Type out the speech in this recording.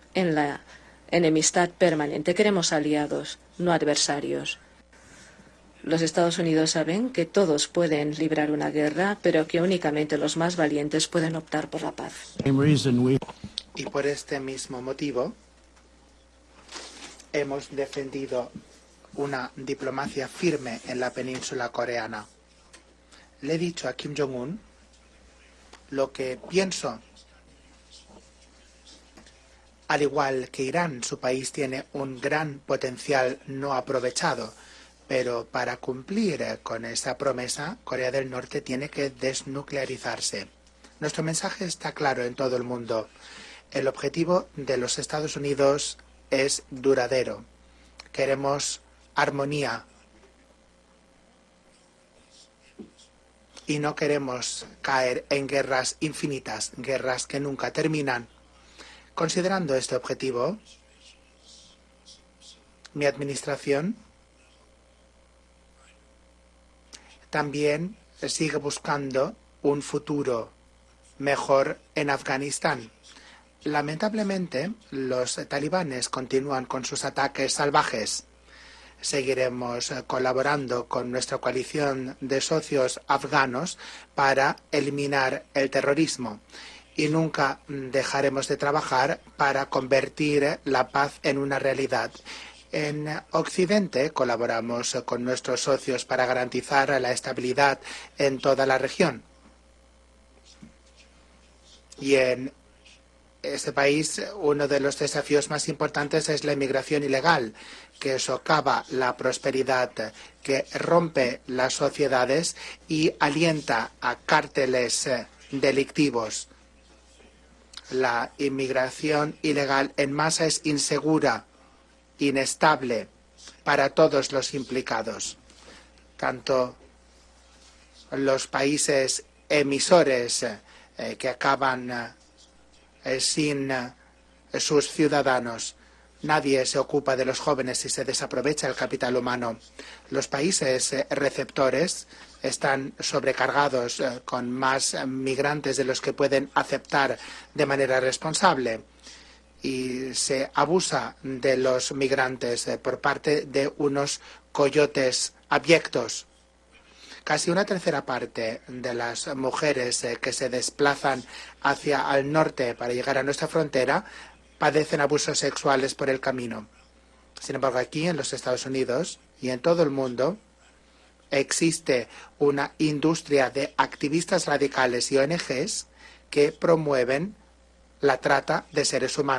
en la enemistad permanente. Queremos aliados, no adversarios. Los Estados Unidos saben que todos pueden librar una guerra, pero que únicamente los más valientes pueden optar por la paz. Y por este mismo motivo hemos defendido una diplomacia firme en la península coreana. Le he dicho a Kim Jong-un lo que pienso. Al igual que Irán, su país tiene un gran potencial no aprovechado, pero para cumplir con esa promesa, Corea del Norte tiene que desnuclearizarse. Nuestro mensaje está claro en todo el mundo. El objetivo de los Estados Unidos es duradero. Queremos armonía y no queremos caer en guerras infinitas, guerras que nunca terminan. Considerando este objetivo, mi administración también sigue buscando un futuro mejor en Afganistán. Lamentablemente, los talibanes continúan con sus ataques salvajes. Seguiremos colaborando con nuestra coalición de socios afganos para eliminar el terrorismo y nunca dejaremos de trabajar para convertir la paz en una realidad. En Occidente colaboramos con nuestros socios para garantizar la estabilidad en toda la región. Y en este país, uno de los desafíos más importantes es la inmigración ilegal, que socava la prosperidad, que rompe las sociedades y alienta a cárteles delictivos. La inmigración ilegal en masa es insegura, inestable para todos los implicados, tanto los países emisores que acaban sin sus ciudadanos. Nadie se ocupa de los jóvenes y se desaprovecha el capital humano. Los países receptores están sobrecargados con más migrantes de los que pueden aceptar de manera responsable y se abusa de los migrantes por parte de unos coyotes abyectos. Casi una tercera parte de las mujeres que se desplazan hacia el norte para llegar a nuestra frontera padecen abusos sexuales por el camino. Sin embargo, aquí en los Estados Unidos y en todo el mundo existe una industria de activistas radicales y ONGs que promueven la trata de seres humanos.